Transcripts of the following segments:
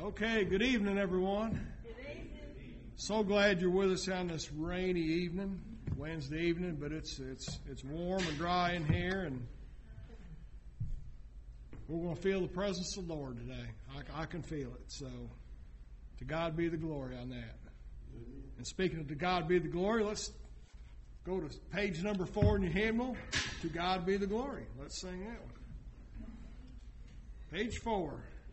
Okay, good evening, everyone. Good evening. So glad you're with us on this rainy evening, Wednesday evening, but it's warm and dry in here, and we're going to feel the presence of the Lord today. I can feel it. So, to God be the glory on that. And speaking of to God be the glory, let's go to page number 4 in your hymnal. To God be the glory. Let's sing that one. Page 4.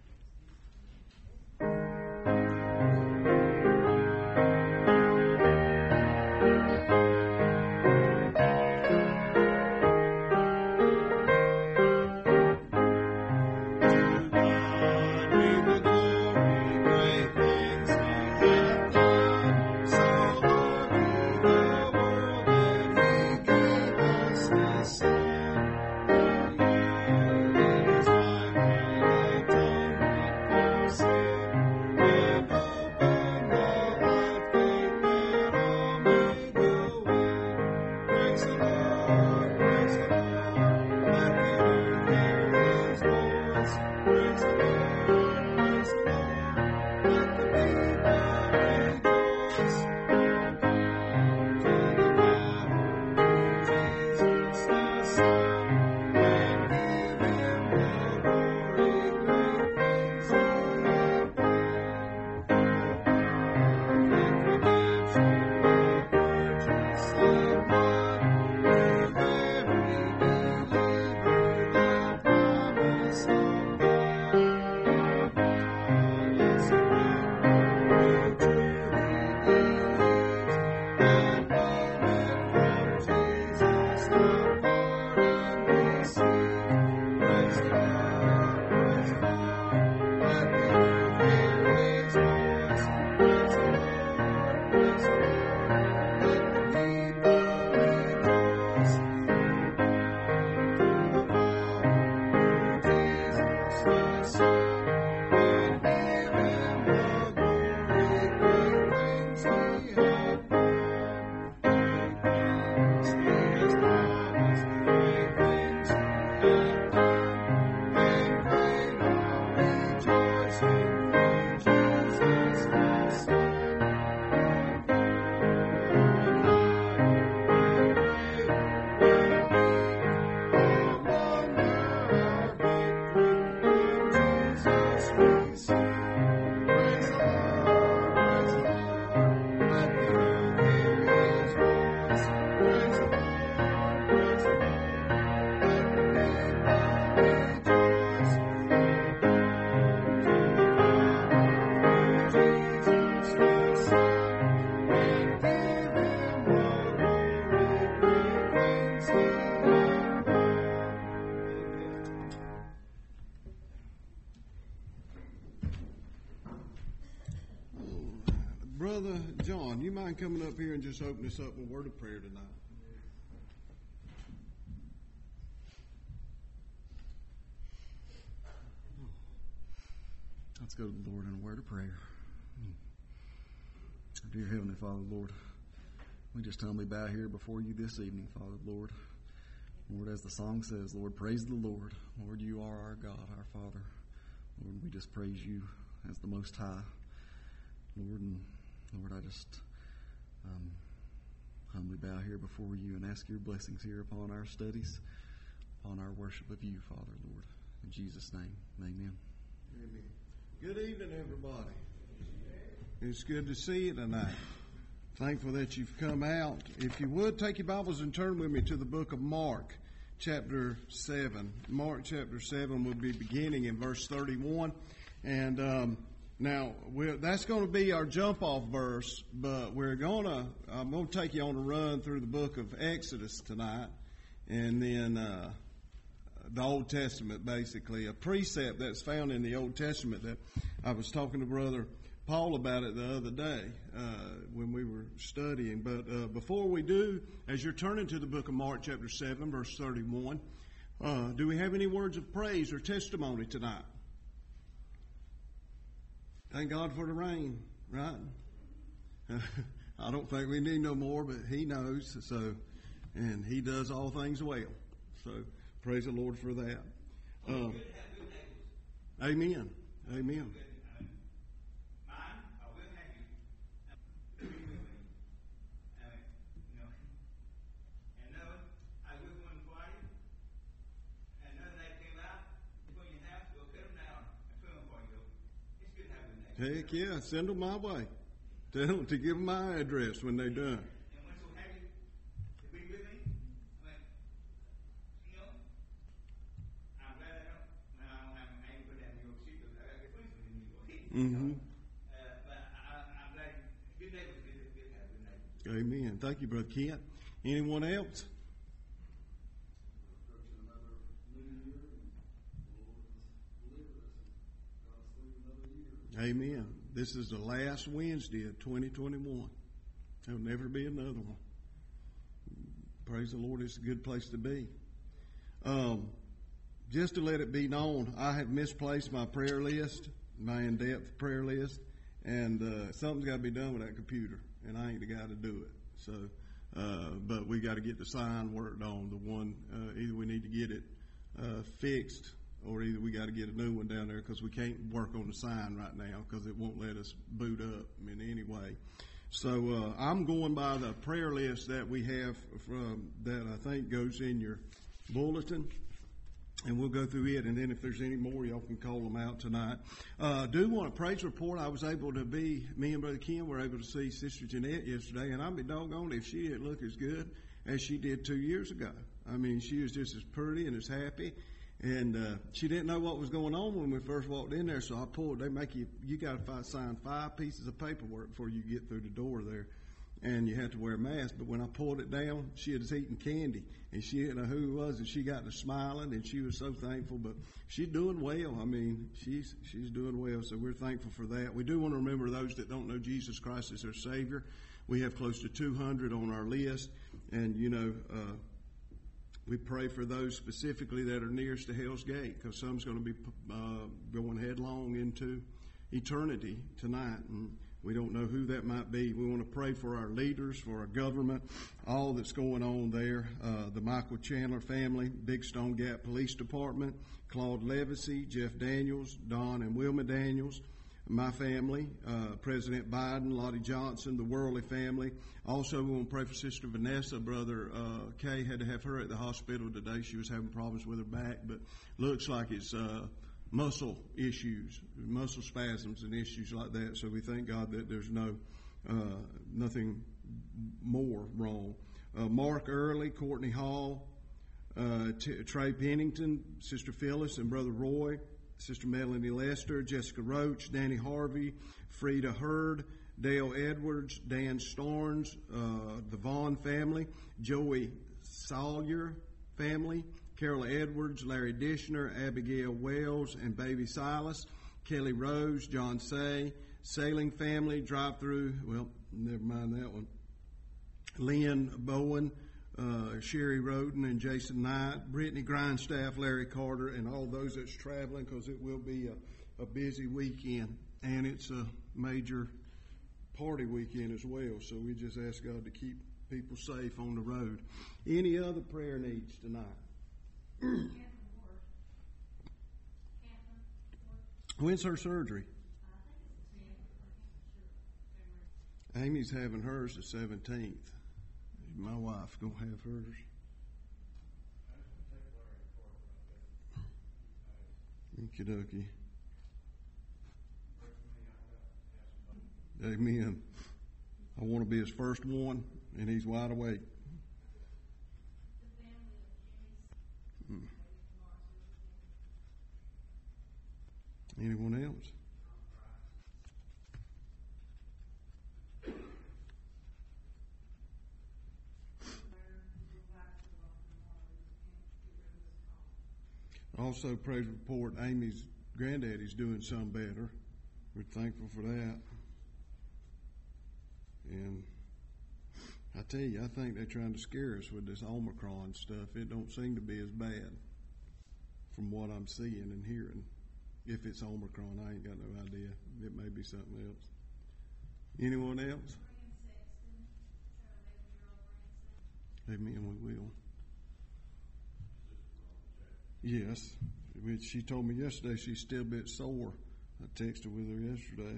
Brother John, you mind coming up here and just open us up with a word of prayer tonight? Let's go to the Lord in a word of prayer. Dear Heavenly Father, Lord, we just humbly bow here before you this evening, Father, Lord. Lord, as the song says, Lord, praise the Lord. Lord, you are our God, our Father. Lord, we just praise you as the Most High. Lord, and Lord, I just humbly bow here before you and ask your blessings here upon our studies, upon our worship of you, Father, Lord. In Jesus' name, amen. Amen. Good evening, everybody. It's good to see you tonight. Thankful that you've come out. If you would, take your Bibles and turn with me to the book of Mark, chapter 7. Mark chapter 7 will be beginning in verse 31. And now, that's going to be our jump-off verse, but I'm going to take you on a run through the book of Exodus tonight, and then the Old Testament, basically, a precept that's found in the Old Testament that I was talking to Brother Paul about it the other day when we were studying. But before we do, as you're turning to the book of Mark, chapter 7, verse 31, do we have any words of praise or testimony tonight? Thank God for the rain, right? I don't think we need no more, but He knows. So, and He does all things well. So, praise the Lord for that. Amen. Amen. Heck yeah, send them my way. Tell them to give them my address when they're done. And we're so happy to be with me. I'm glad I don't have an angle down New York City because I got good friends in New York City. Mm-hmm. But I'm glad. Good neighbors, good to have good neighbors. Amen. Thank you, Brother Kent. Anyone else? Amen. This is the last Wednesday of 2021. There'll never be another one. Praise the Lord. It's a good place to be. Just to let it be known, I have misplaced my prayer list, my in-depth prayer list, and something's got to be done with that computer, and I ain't the guy to do it. So, but we got to get the sign worked on. The one, either we need to get it fixed, or either we got to get a new one down there because we can't work on the sign right now because it won't let us boot up in any way. So I'm going by the prayer list that we have that I think goes in your bulletin, and we'll go through it. And then if there's any more, y'all can call them out tonight. Do want a praise report. I was able to me and Brother Ken were able to see Sister Jeanette yesterday, and I'd be doggone if she didn't look as good as she did 2 years ago. I mean, she was just as pretty and as happy. And she didn't know what was going on when we first walked in there, so I pulled. They make you got to sign 5 pieces of paperwork before you get through the door there, and you have to wear a mask. But when I pulled it down, she was eating candy, and she didn't know who it was, and she got to smiling, and she was so thankful. But she's doing well. I mean, she's doing well, so we're thankful for that. We do want to remember those that don't know Jesus Christ as their Savior. We have close to 200 on our list, and we pray for those specifically that are nearest to Hell's Gate, because some's going to be going headlong into eternity tonight, and we don't know who that might be. We want to pray for our leaders, for our government, all that's going on there. The Michael Chandler family, Big Stone Gap Police Department, Claude Levacy, Jeff Daniels, Don and Wilma Daniels, my family, President Biden, Lottie Johnson, the Worley family. Also, we want to pray for Sister Vanessa. Brother Kay had to have her at the hospital today. She was having problems with her back, but looks like it's muscle issues, muscle spasms and issues like that. So we thank God that there's nothing more wrong. Mark Early, Courtney Hall, Trey Pennington, Sister Phyllis and Brother Roy, Sister Melanie Lester, Jessica Roach, Danny Harvey, Frida Hurd, Dale Edwards, Dan Starnes, the Vaughn family, Joey Sawyer family, Carol Edwards, Larry Dishner, Abigail Wells, and Baby Silas, Kelly Rose, John Say, Sailing family, Drive-Through, well, never mind that one, Lynn Bowen, Sherry Roden and Jason Knight, Brittany Grindstaff, Larry Carter, and all those that's traveling, because it will be a busy weekend, and it's a major party weekend as well. So we just ask God to keep people safe on the road. Any other prayer needs tonight? When's her surgery? Amy's having hers the 17th. My wife gonna have hers. Okie dokie. Amen. I want to be his first one, and he's wide awake. Anyone else? Also, praise report, Amy's granddaddy's doing some better. We're thankful for that. And I tell you, I think they're trying to scare us with this Omicron stuff. It don't seem to be as bad from what I'm seeing and hearing. If it's Omicron, I ain't got no idea. It may be something else. Anyone else? Amen, we will. Yes. She told me yesterday she's still a bit sore. I texted with her yesterday.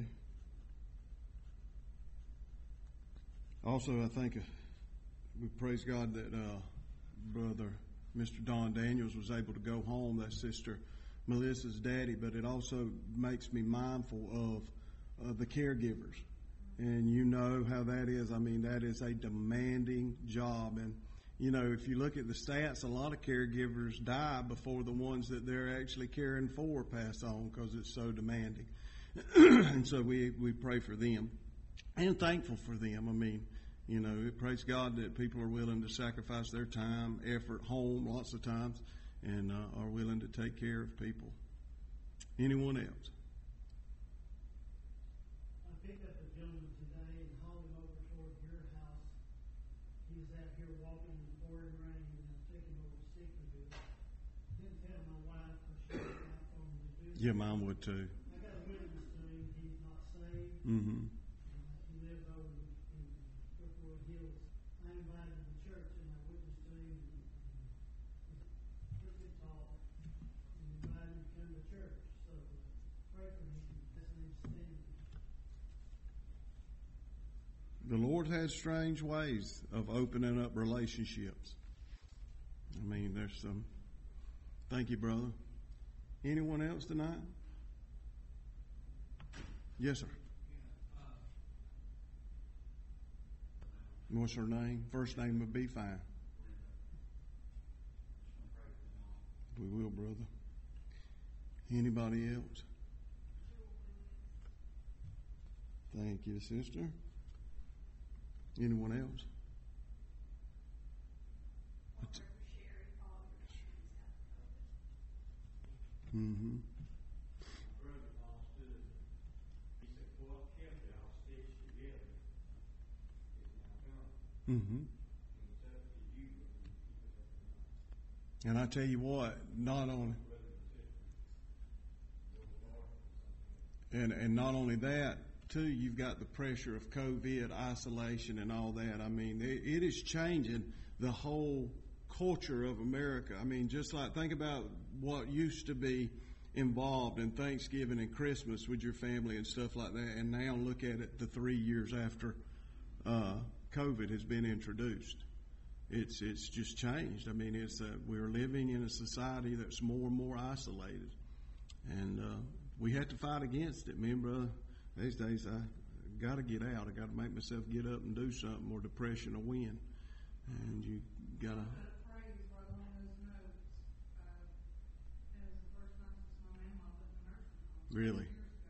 Also, I think we praise God that Brother Mr. Don Daniels was able to go home. That's Sister Melissa's daddy. But it also makes me mindful of the caregivers. And you know how that is. I mean, that is a demanding job. And, you know, if you look at the stats, a lot of caregivers die before the ones that they're actually caring for pass on because it's so demanding. And so we pray for them and thankful for them. I mean, you know, praise God that people are willing to sacrifice their time, effort, home lots of times, and are willing to take care of people. Anyone else? I picked up a gentleman today and hauled him over toward your house. He was out here walking in the pouring rain, and I took him over to Sicklerville. Didn't tell my wife because she was out for him to do. Yeah, mine would too. I got a witness to him. He's not saved. Mm-hmm. He lives over in Brookwood Hills. I invited him to church, and I witnessed to him. Took him talk and invited him to come to church. So pray for him. His name's Stanley. The Lord has strange ways of opening up relationships. I mean, there's some. Thank you, brother. Anyone else tonight? Yes, sir. What's her name? First name would be fine. We will, brother. Anybody else? Thank you, sister. Anyone else? Mm-hmm. Mm-hmm. And I tell you what, not only and not only that, too, you've got the pressure of COVID, isolation, and all that. I mean, it is changing the whole culture of America. I mean, just like think about what used to be involved in Thanksgiving and Christmas with your family and stuff like that, and now look at it the 3 years after COVID has been introduced. It's just changed. I mean, we're living in a society that's more and more isolated, and we have to fight against it. Me and brother, these days I got to get out. I got to make myself get up and do something, or depression will win. And you got to. Really?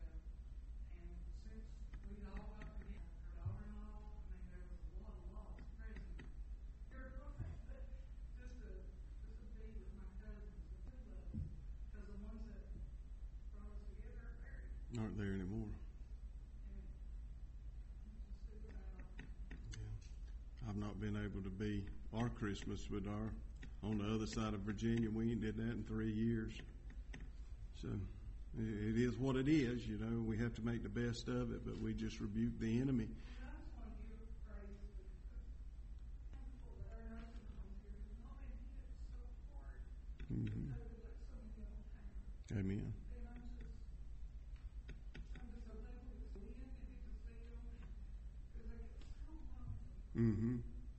Aren't there anymore. Yeah. I've not been able to be our Christmas with on the other side of Virginia. We ain't did that in 3 years. So it is what it is, you know. We have to make the best of it, but we just rebuke the enemy. Mm-hmm. Amen. Mm-hmm.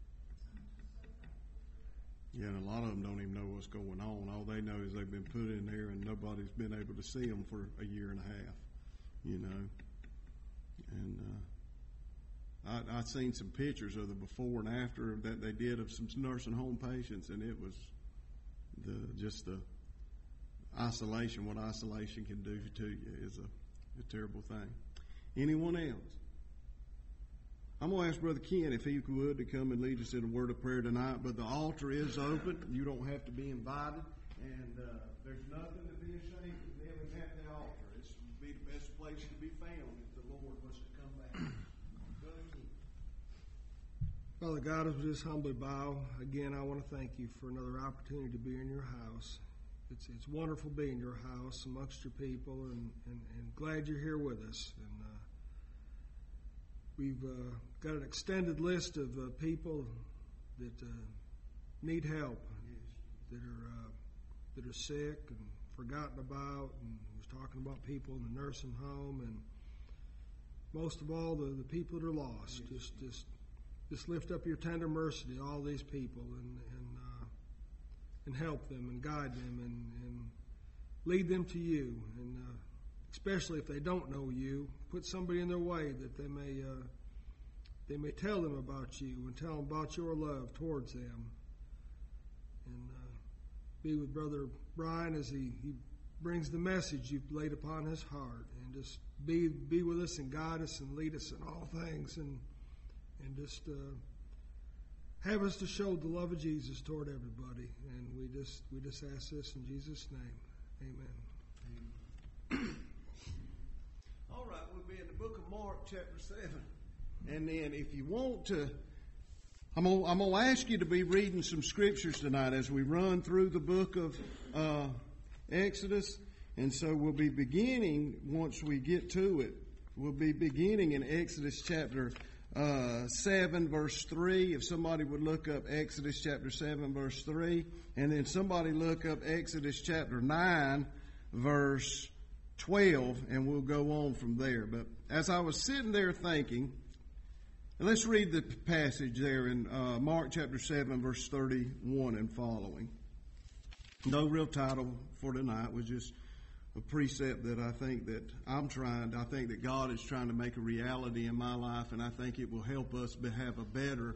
Yeah, and a lot of them don't even know what's going on. All they know is they've been put in there and nobody's been able to see them for a year and a half, you know. And I've seen some pictures of the before and after that they did of some nursing home patients, and it was just the isolation. What isolation can do to you is a terrible thing. Anyone else? I'm going to ask Brother Ken if he would to come and lead us in a word of prayer tonight. But the altar is open. You don't have to be invited. And there's nothing to be ashamed of kneeling at the altar. This would be the best place to be found if the Lord was to come back. Brother Ken. Father God, as we just humbly bow, again, I want to thank you for another opportunity to be in your house. It's wonderful being in your house amongst your people, and glad you're here with us. And we've got an extended list of people that need help, that are sick and forgotten about, and we was talking about people in the nursing home, and most of all, the people that are lost. Just lift up your tender mercy to all these people, and help them and guide them and lead them to you, and especially if they don't know you. Put somebody in their way that they may tell them about you and tell them about your love towards them. And be with Brother Brian as he brings the message you've laid upon his heart. And just be with us and guide us and lead us in all things. And just have us to show the love of Jesus toward everybody. And we just ask this in Jesus' name. Amen. All right, we'll be in the book of Mark, chapter 7. And then if you want to, I'm going to ask you to be reading some scriptures tonight as we run through the book of Exodus. And so we'll be beginning, once we get to it, we'll be beginning in Exodus chapter 7, verse 3. If somebody would look up Exodus chapter 7, verse 3. And then somebody look up Exodus chapter 9, verse 12. And we'll go on from there. But as I was sitting there thinking, let's read the passage there in Mark chapter 7, verse 31 and following. No real title for tonight. Was just a precept that I think that God is trying to make a reality in my life, and I think it will help us have a better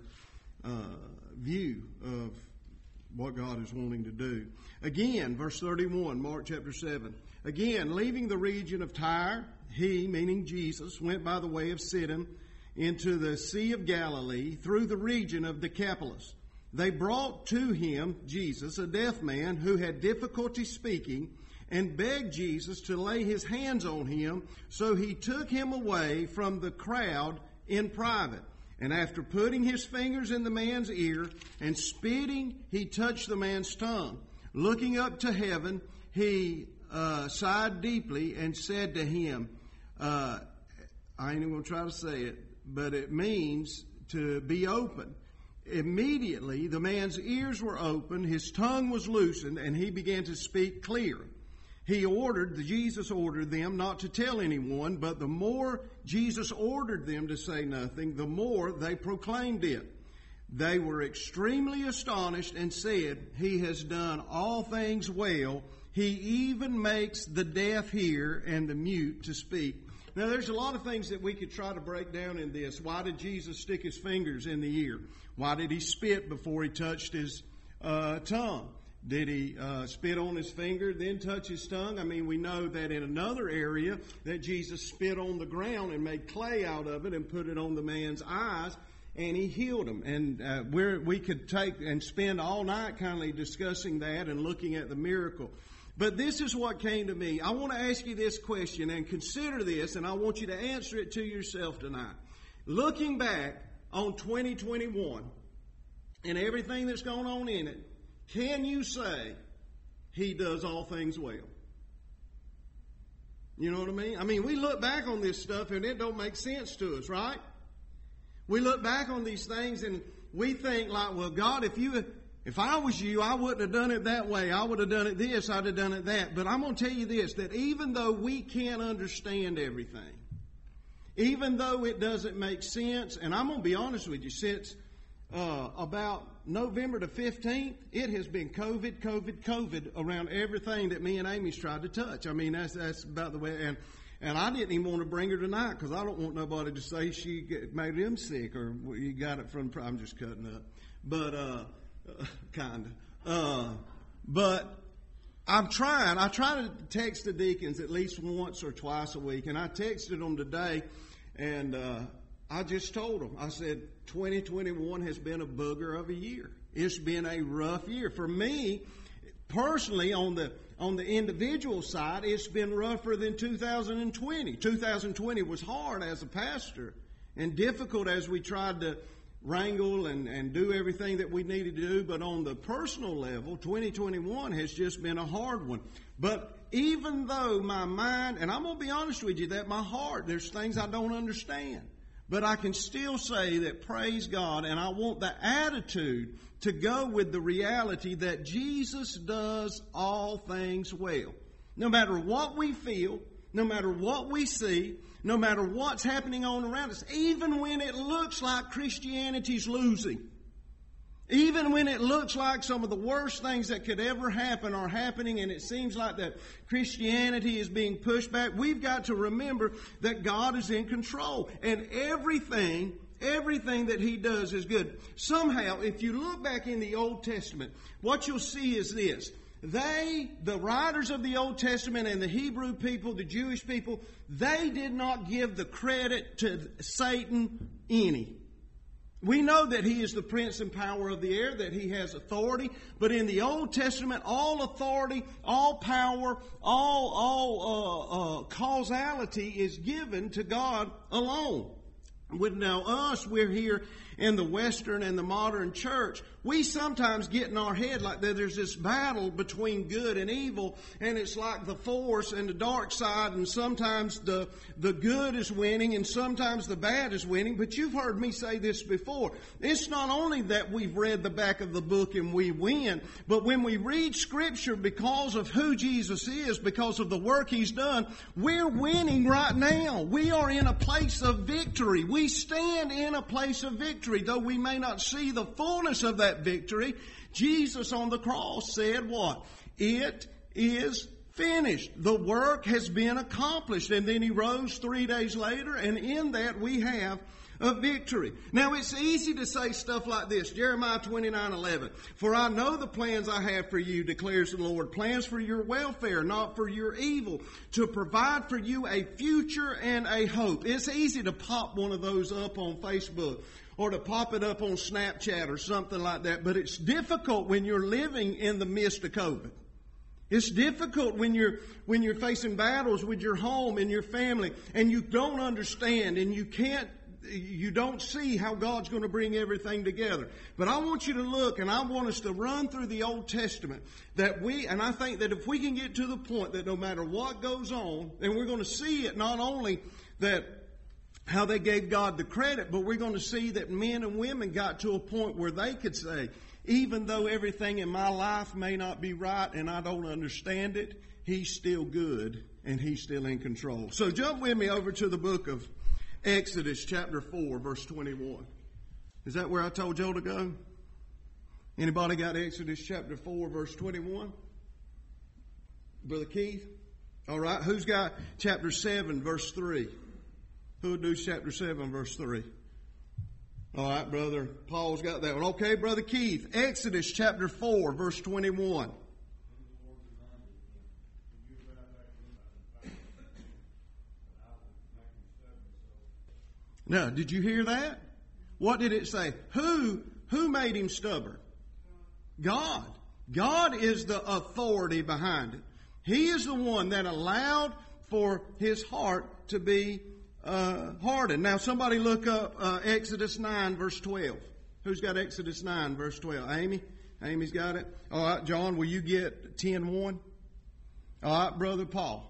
view of what God is wanting to do. Again, verse 31, Mark chapter 7. Again, leaving the region of Tyre, he, meaning Jesus, went by the way of Sidon into the Sea of Galilee through the region of Decapolis. They brought to him, Jesus, a deaf man who had difficulty speaking, and begged Jesus to lay his hands on him. So he took him away from the crowd in private. And after putting his fingers in the man's ear and spitting, he touched the man's tongue. Looking up to heaven, he sighed deeply and said to him, I ain't even going to try to say it, but it means to be open. Immediately, the man's ears were opened, his tongue was loosened, and he began to speak clear. Jesus ordered them not to tell anyone, but the more Jesus ordered them to say nothing, the more they proclaimed it. They were extremely astonished and said, he has done all things well. He even makes the deaf hear and the mute to speak. Now, there's a lot of things that we could try to break down in this. Why did Jesus stick his fingers in the ear? Why did he spit before he touched his tongue? Did he spit on his finger, then touch his tongue? I mean, we know that in another area that Jesus spit on the ground and made clay out of it and put it on the man's eyes, and he healed him. And we could take and spend all night kind of discussing that and looking at the miracle. But this is what came to me. I want to ask you this question and consider this, and I want you to answer it to yourself tonight. Looking back on 2021 and everything that's going on in it, can you say he does all things well? You know what I mean? I mean, we look back on this stuff and it don't make sense to us, right? We look back on these things and we think like, well, God, if I was you, I wouldn't have done it that way. I would have done it this, I'd have done it that. But I'm going to tell you this, that even though we can't understand everything, even though it doesn't make sense, and I'm going to be honest with you, since about November the 15th, it has been COVID around everything that me and Amy's tried to touch. I mean, that's about the way. And I didn't even want to bring her tonight because I don't want nobody to say she made them sick or you got it from. I'm just cutting up, but kind of. But I'm trying. I try to text the deacons at least once or twice a week, and I texted them today, and I just told them. I said, 2021 has been a booger of a year. It's been a rough year. For me, personally, on the individual side, it's been rougher than 2020. 2020 was hard as a pastor and difficult as we tried to wrangle and do everything that we needed to do. But on the personal level, 2021 has just been a hard one. But even though my mind, and I'm going to be honest with you, that my heart, there's things I don't understand. But I can still say that praise God, and I want the attitude to go with the reality that Jesus does all things well. No matter what we feel, no matter what we see, no matter what's happening on around us, even when it looks like Christianity's losing, Even when it looks like some of the worst things that could ever happen are happening and it seems like that Christianity is being pushed back, we've got to remember that God is in control. And everything that He does is good. Somehow, if you look back in the Old Testament, what you'll see is this. The writers of the Old Testament and the Hebrew people, the Jewish people, they did not give the credit to Satan any. We know that he is the prince and power of the air, that he has authority. But in the Old Testament, all authority, all power, all causality is given to God alone. With now us, we're here in the Western and the modern church. We sometimes get in our head like that there's this battle between good and evil, and it's like the force and the dark side, and sometimes the good is winning and sometimes the bad is winning. But you've heard me say this before. It's not only that we've read the back of the book and we win, but when we read Scripture because of who Jesus is, because of the work He's done, we're winning right now. We are in a place of victory. We stand in a place of victory. Though we may not see the fullness of that victory, Jesus on the cross said what? It is finished. The work has been accomplished. And then He rose 3 days later, and in that we have a victory. Now it's easy to say stuff like this. Jeremiah 29:11. For I know the plans I have for you, declares the Lord. Plans for your welfare, not for your evil. To provide for you a future and a hope. It's easy to pop one of those up on Facebook, or to pop it up on Snapchat or something like that. But it's difficult when you're living in the midst of COVID. It's difficult when you're facing battles with your home and your family, and you don't understand, and you don't see how God's going to bring everything together. But I want you to look, and I want us to run through the Old Testament, and I think that if we can get to the point that no matter what goes on, and we're going to see it not only that how they gave God the credit, but we're going to see that men and women got to a point where they could say, even though everything in my life may not be right and I don't understand it, He's still good and He's still in control. So jump with me over to the book of Exodus chapter 4, verse 21. Is that where I told Joe to go? Anybody got Exodus chapter 4, verse 21? Brother Keith? All right. Who's got chapter 7, verse 3? Who would do chapter 7, verse 3? All right, Brother Paul's got that one. Okay, Brother Keith. Exodus chapter 4, verse 21. Now, did you hear that? What did it say? Who made him stubborn? God. God is the authority behind it. He is the one that allowed for his heart to be hardened. Now, somebody look up Exodus 9, verse 12. Who's got Exodus 9, verse 12? Amy? Amy's got it. All right, John, will you get 10:1? All right, Brother Paul.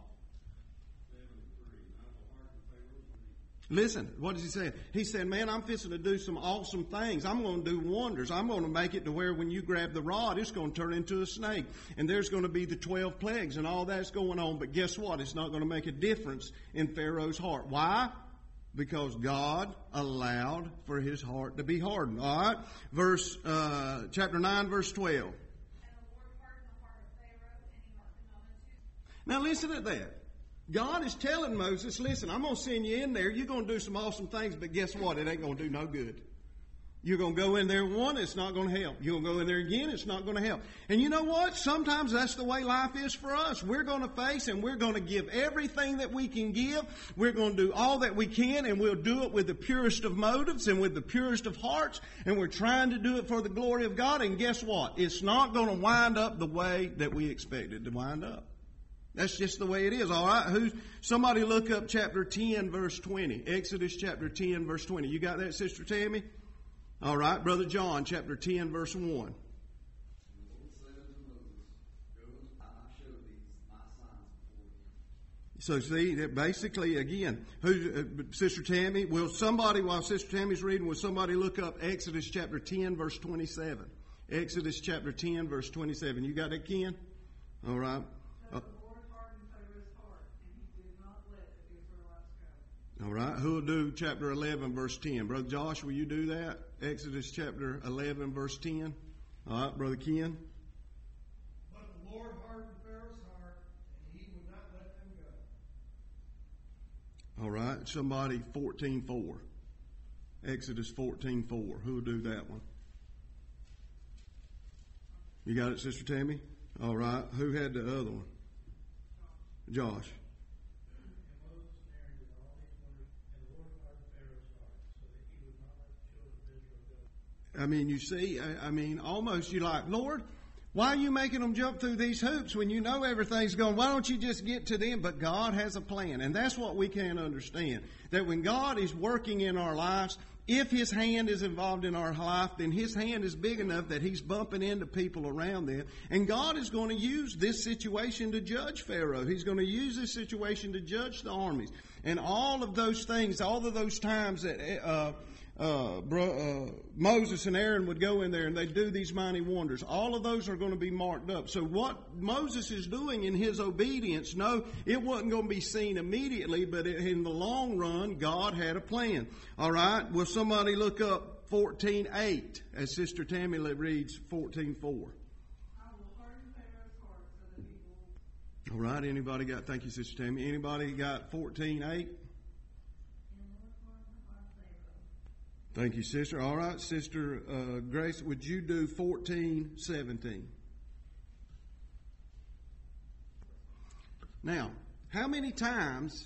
Listen, what does he say? He said, man, I'm fixing to do some awesome things. I'm going to do wonders. I'm going to make it to where when you grab the rod, it's going to turn into a snake. And there's going to be the 12 plagues and all that's going on. But guess what? It's not going to make a difference in Pharaoh's heart. Why? Because God allowed for his heart to be hardened. All right? Chapter 9, verse 12. And the Lord hardened the heart of Pharaoh, and he hearkened on it too. Now listen to that. God is telling Moses, listen, I'm going to send you in there. You're going to do some awesome things, but guess what? It ain't going to do no good. You're going to go in there one, it's not going to help. You're going to go in there again, it's not going to help. And you know what? Sometimes that's the way life is for us. We're going to face and we're going to give everything that we can give. We're going to do all that we can, and we'll do it with the purest of motives and with the purest of hearts. And we're trying to do it for the glory of God. And guess what? It's not going to wind up the way that we expect it to wind up. That's just the way it is, all right? Somebody look up chapter 10, verse 20. Exodus chapter 10, verse 20. You got that, Sister Tammy? All right, Brother John, chapter 10, verse 1. So see, basically, again, Sister Tammy, while Sister Tammy's reading, will somebody look up Exodus chapter 10, verse 27? Exodus chapter 10, verse 27. You got that, Ken? All right. All right. Who will do chapter 11, verse 10? Brother Josh, will you do that? Exodus chapter 11, verse 10. All right, Brother Ken. But the Lord hardened Pharaoh's heart, and he would not let them go. All right, somebody 14:4. Exodus 14:4. Who will do that one? You got it, Sister Tammy? All right. Who had the other one? Josh. I mean, you see, almost you're like, Lord, why are you making them jump through these hoops when you know everything's going? Why don't you just get to them? But God has a plan. And that's what we can't understand. That when God is working in our lives, if His hand is involved in our life, then His hand is big enough that He's bumping into people around them. And God is going to use this situation to judge Pharaoh. He's going to use this situation to judge the armies. And all of those things, all of those times that Moses and Aaron would go in there and they'd do these mighty wonders. All of those are going to be marked up. So what Moses is doing in his obedience, no, it wasn't going to be seen immediately, but in the long run, God had a plan. All right, will somebody look up 14:8 as Sister Tammy reads 14:4? All right, anybody got, thank you, Sister Tammy. Anybody got 14:8? Thank you, Sister. All right, Sister Grace, would you do 14:17? Now, how many times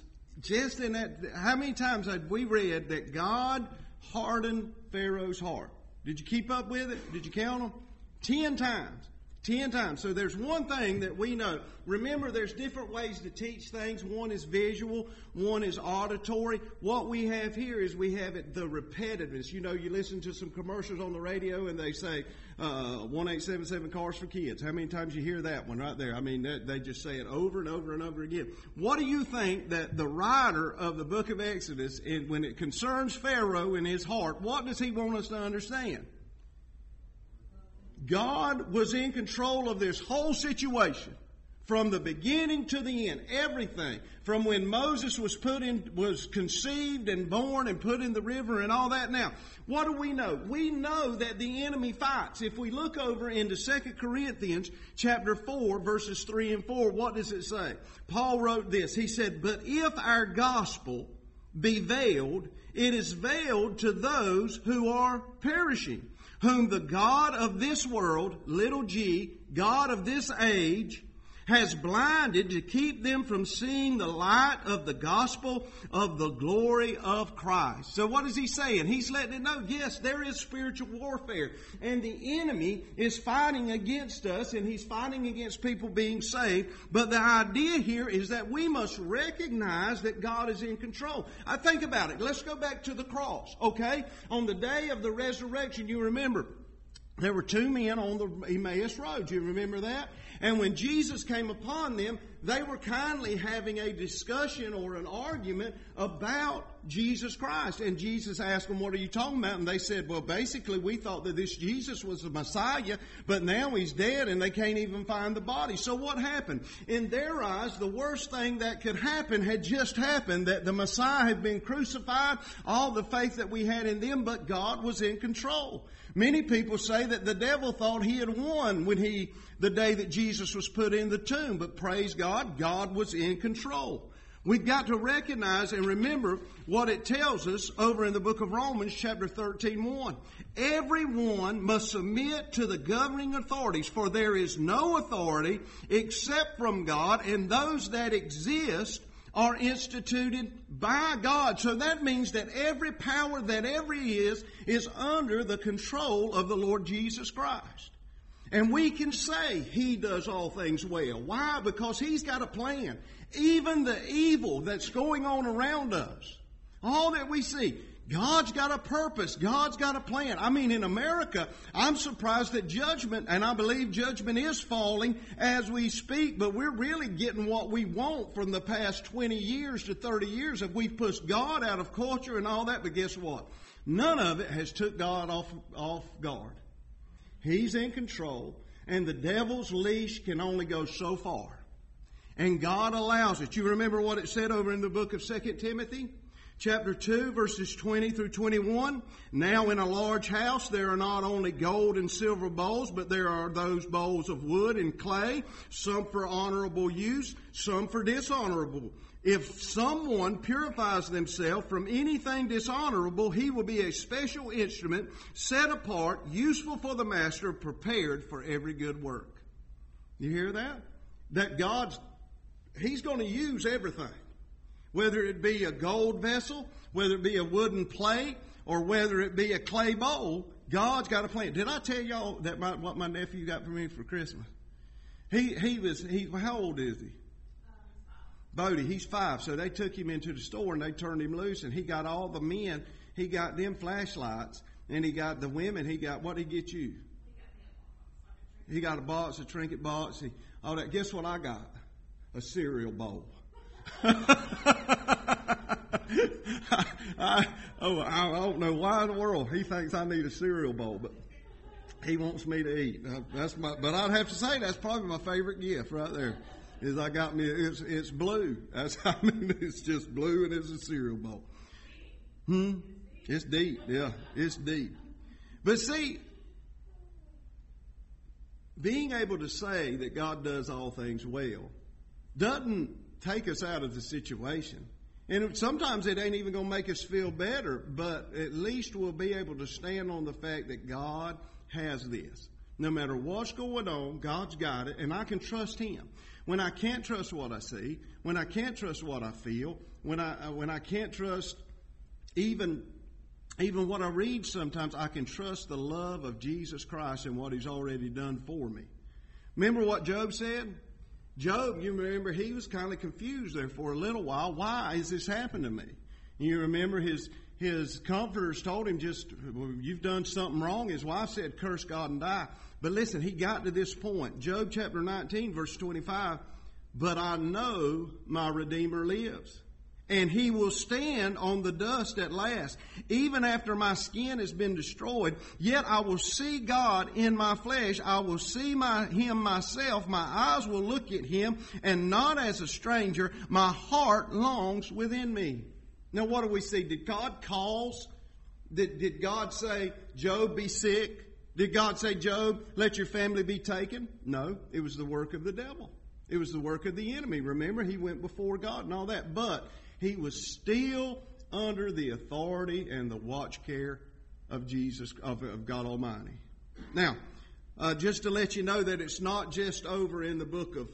had we read that God hardened Pharaoh's heart? Did you keep up with it? Did you count them? 10 times. 10 times. So there's one thing that we know. Remember, there's different ways to teach things. One is visual. One is auditory. What we have here is we have it, the repetitiveness. You know, you listen to some commercials on the radio and they say, 1877 Cars for Kids. How many times you hear that one right there? I mean, they just say it over and over and over again. What do you think that the writer of the book of Exodus, when it concerns Pharaoh in his heart, what does he want us to understand? God was in control of this whole situation from the beginning to the end. Everything from when Moses was conceived and born and put in the river and all that. Now, what do we know? We know that the enemy fights. If we look over into 2 Corinthians chapter 4, verses 3 and 4, what does it say? Paul wrote this. He said, "But if our gospel be veiled, it is veiled to those who are perishing, whom the God of this world, little g, God of this age, has blinded to keep them from seeing the light of the gospel of the glory of Christ." So what is he saying? He's letting it know, yes, there is spiritual warfare. And the enemy is fighting against us, and he's fighting against people being saved. But the idea here is that we must recognize that God is in control. I think about it. Let's go back to the cross, okay? On the day of the resurrection, you remember, there were two men on the Emmaus Road. You remember that? And when Jesus came upon them, they were kindly having a discussion or an argument about Jesus Christ. And Jesus asked them, "What are you talking about?" And they said, "Well, basically, we thought that this Jesus was the Messiah, but now he's dead and they can't even find the body." So what happened? In their eyes, the worst thing that could happen had just happened, that the Messiah had been crucified, all the faith that we had in them, but God was in control. Many people say that the devil thought he had won the day that Jesus was put in the tomb. But praise God, God was in control. We've got to recognize and remember what it tells us over in the book of Romans, chapter 13:1. Everyone must submit to the governing authorities, for there is no authority except from God, and those that exist are instituted by God. So that means that every power that ever is under the control of the Lord Jesus Christ. And we can say He does all things well. Why? Because He's got a plan. Even the evil that's going on around us, all that we see, God's got a purpose. God's got a plan. I mean, in America, I'm surprised that judgment, and I believe judgment is falling as we speak, but we're really getting what we want from the past 20 years to 30 years if we've pushed God out of culture and all that. But guess what? None of it has took God off guard. He's in control, and the devil's leash can only go so far. And God allows it. You remember what it said over in the book of 2 Timothy? Chapter 2, verses 20 through 21. Now in a large house there are not only gold and silver bowls, but there are those bowls of wood and clay, some for honorable use, some for dishonorable. If someone purifies themselves from anything dishonorable, he will be a special instrument, set apart, useful for the master, prepared for every good work. You hear that? That He's going to use everything. Whether it be a gold vessel, whether it be a wooden plate, or whether it be a clay bowl, God's got a plan. Did I tell y'all that what my nephew got for me for Christmas? How old is he? Bodie, he's 5. So they took him into the store and they turned him loose, and he got all the men. He got them flashlights, and he got the women. What did he get you? He got a box, a trinket box, all that. Guess what I got? A cereal bowl. I don't know why in the world he thinks I need a cereal bowl, but he wants me to eat. But I'd have to say that's probably my favorite gift right there. Is I got me it's blue. It's just blue and it's a cereal bowl. It's deep, yeah, it's deep. But see, being able to say that God does all things well doesn't take us out of the situation. And sometimes it ain't even going to make us feel better, but at least we'll be able to stand on the fact that God has this. No matter what's going on, God's got it, and I can trust Him. When I can't trust what I see, when I can't trust what I feel, when I can't trust even what I read sometimes, I can trust the love of Jesus Christ and what He's already done for me. Remember what Job said? Job, you remember, he was kind of confused there for a little while. Why is this happening to me? You remember his comforters told him you've done something wrong. His wife said, curse God and die. But listen, he got to this point. Job chapter 19, verse 25, but I know my Redeemer lives, and He will stand on the dust at last. Even after my skin has been destroyed, yet I will see God in my flesh. I will see Him myself. My eyes will look at Him, and not as a stranger. My heart longs within me. Now what do we see? Did God cause? Did God say, Job, be sick? Did God say, Job, let your family be taken? No, it was the work of the devil. It was the work of the enemy. Remember, he went before God and all that. But he was still under the authority and the watch care of Jesus, of God Almighty. Now, just to let you know that it's not just over in the book of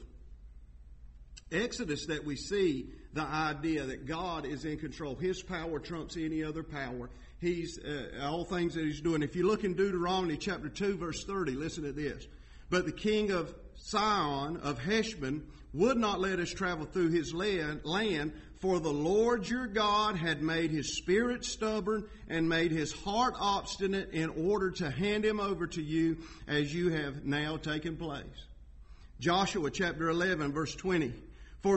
Exodus that we see the idea that God is in control. His power trumps any other power. He's all things that He's doing. If you look in Deuteronomy chapter 2, verse 30, listen to this. But the king of Sihon of Heshbon would not let us travel through his land, for the Lord your God had made his spirit stubborn and made his heart obstinate in order to hand him over to you as you have now taken place. Joshua chapter 11, verse 20. For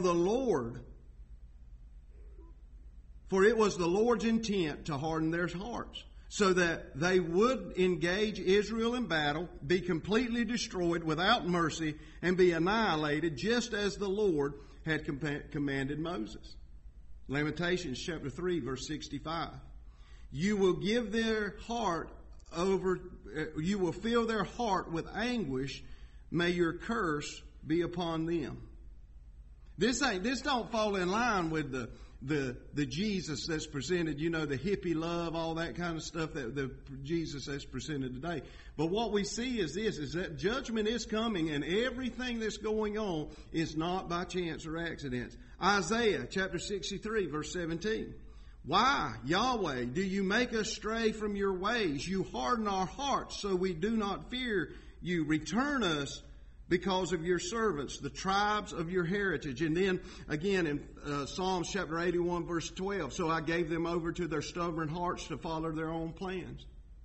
it was the Lord's intent to harden their hearts, so that they would engage Israel in battle, be completely destroyed without mercy, and be annihilated, just as the Lord had commanded Moses. Lamentations chapter 3, verse 65. You will give their heart over, you will fill their heart with anguish. May your curse be upon them. This don't fall in line with the Jesus that's presented, the hippie love, all that kind of stuff, that the Jesus that's presented today. But what we see is that judgment is coming, and everything that's going on is not by chance or accidents. Isaiah chapter 63, verse 17. Why, Yahweh, do you make us stray from your ways? You harden our hearts so we do not fear you. Return us because of your servants, the tribes of your heritage. And then again in Psalms chapter 81, verse 12, so I gave them over to their stubborn hearts to follow their own plans.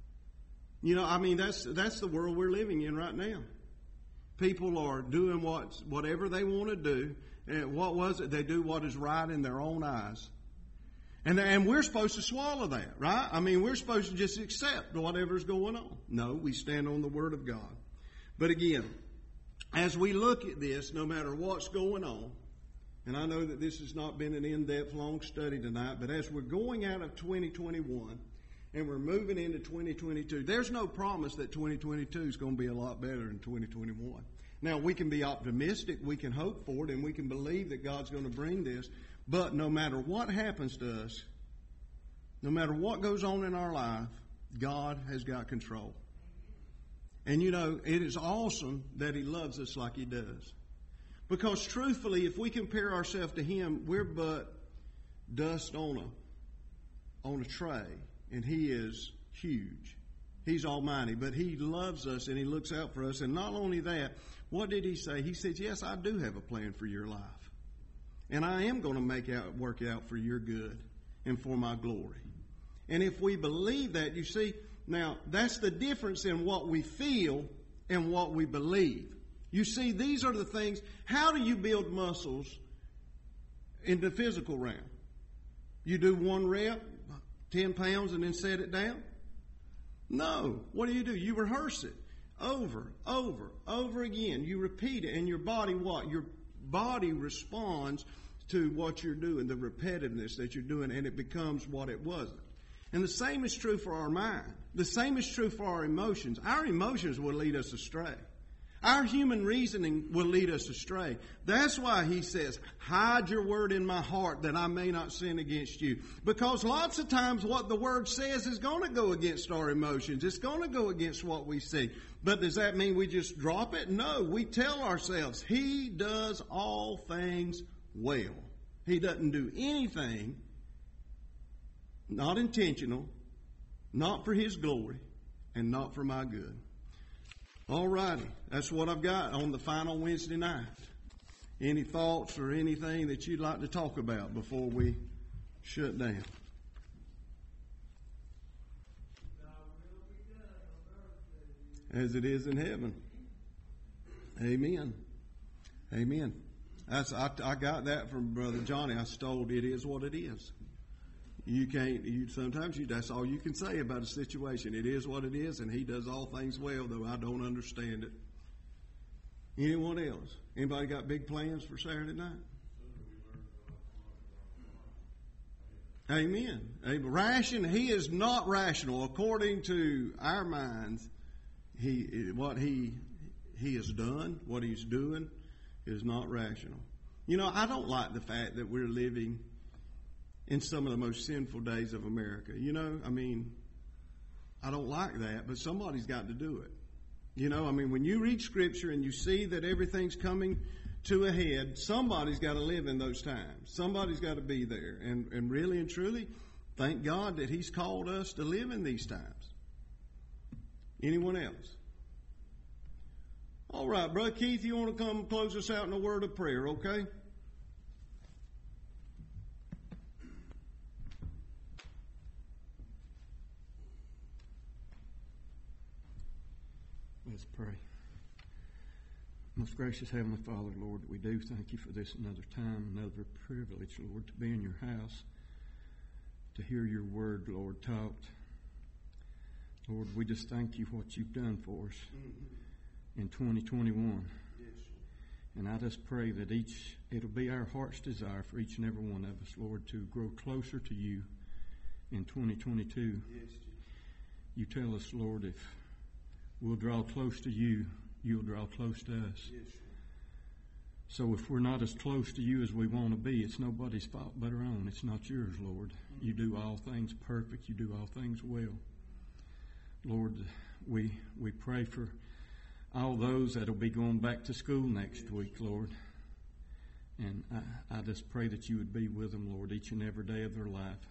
That's the world we're living in right now. People are doing whatever they want to do. And what was it? They do what is right in their own eyes. And we're supposed to swallow that, right? We're supposed to just accept whatever's going on. No, we stand on the Word of God. But again, as we look at this, no matter what's going on, And I know that this has not been an in-depth, long study tonight, but as we're going out of 2021 and we're moving into 2022, there's no promise that 2022 is going to be a lot better than 2021. Now, we can be optimistic, we can hope for it, and we can believe that God's going to bring this, but no matter what happens to us, no matter what goes on in our life, God has got control. And you know, it is awesome that He loves us like He does. Because truthfully, if we compare ourselves to Him, we're but dust on a tray, and He is huge. He's almighty, but He loves us and He looks out for us. And not only that, what did He say? He says, yes, I do have a plan for your life. And I am going to work out for your good and for my glory. And if we believe that, you see, now that's the difference in what we feel and what we believe. You see, these are the things. How do you build muscles in the physical realm? You do one rep, 10 pounds, and then set it down? No. What do? You rehearse it over again. You repeat it, and your body what? Your body responds to what you're doing, the repetitiveness that you're doing, and it becomes what it wasn't. And the same is true for our mind. The same is true for our emotions. Our emotions will lead us astray. Our human reasoning will lead us astray. That's why He says, hide your word in my heart that I may not sin against you. Because lots of times what the word says is going to go against our emotions. It's going to go against what we see. But does that mean we just drop it? No, we tell ourselves He does all things well. He doesn't do anything not intentional, not for His glory, and not for my good. All righty, that's what I've got on the final Wednesday night. Any thoughts or anything that you'd like to talk about before we shut down? As it is in heaven. Amen. Amen. I got that from Brother Johnny. I stole it is what it is. That's all you can say about a situation. It is what it is, and He does all things well, though I don't understand it. Anyone else? Anybody got big plans for Saturday night? Amen. He is not rational. According to our minds, what he has done, what he's doing, is not rational. You know, I don't like the fact that we're living in some of the most sinful days of America. You know, I mean, I don't like that, but somebody's got to do it. You know, I mean, when you read Scripture and you see that everything's coming to a head, somebody's got to live in those times. Somebody's got to be there. And really and truly, thank God that He's called us to live in these times. Anyone else? All right, Brother Keith, you want to come close us out in a word of prayer, okay? Let's pray. Most gracious Heavenly Father, Lord, we do thank You for this another time, another privilege, Lord, to be in Your house, to hear Your word, Lord, taught. Lord, we just thank You for what You've done for us in 2021. And I just pray that it'll be our heart's desire for each and every one of us, Lord, to grow closer to You in 2022. You tell us, Lord, if we'll draw close to You, You'll draw close to us. So if we're not as close to You as we want to be, it's nobody's fault but our own. It's not Yours, Lord. You do all things perfect. You do all things well. Lord, we pray for all those that will be going back to school next week, Lord. And I just pray that You would be with them, Lord, each and every day of their life.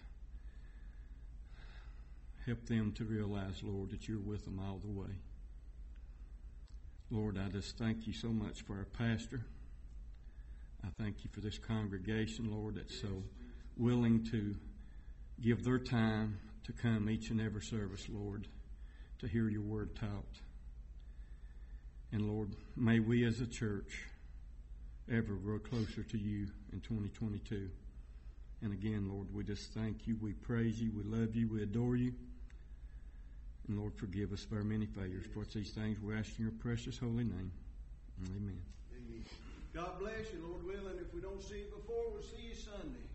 Help them to realize, Lord, that You're with them all the way. Lord, I just thank You so much for our pastor. I thank You for this congregation, Lord, that's so willing to give their time to come each and every service, Lord, to hear Your word taught. And Lord, may we as a church ever grow closer to You in 2022. And again, Lord, we just thank You, we praise You, we love You, we adore You. And Lord, forgive us for our many failures. For these things we ask in Your precious holy name. Amen. God bless you, Lord willing. If we don't see you before, we'll see you Sunday.